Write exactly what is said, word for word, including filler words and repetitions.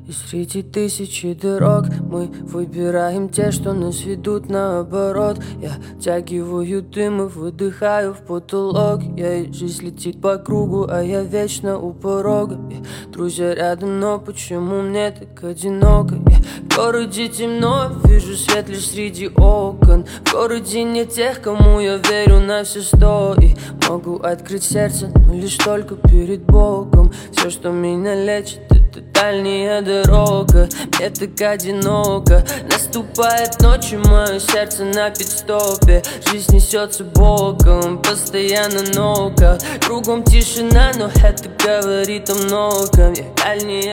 И среди тысячи дорог мы выбираем те, что нас ведут наоборот. Я втягиваю дым и выдыхаю в потолок. Я и жизнь летит по кругу, а я вечно у порога. И друзья рядом, но почему мне так одиноко? И в городе темно, вижу свет лишь среди окон. В городе нет тех, кому я верю на все сто. И могу открыть сердце, но лишь только перед Богом. Все, что меня лечит, это дальняя дорога. Мне так одиноко. Наступает ночь, и мое сердце на пит-стопе. Жизнь несется боком, постоянно нокаут. Кругом тишина, но это говорит о многом. Я дальняя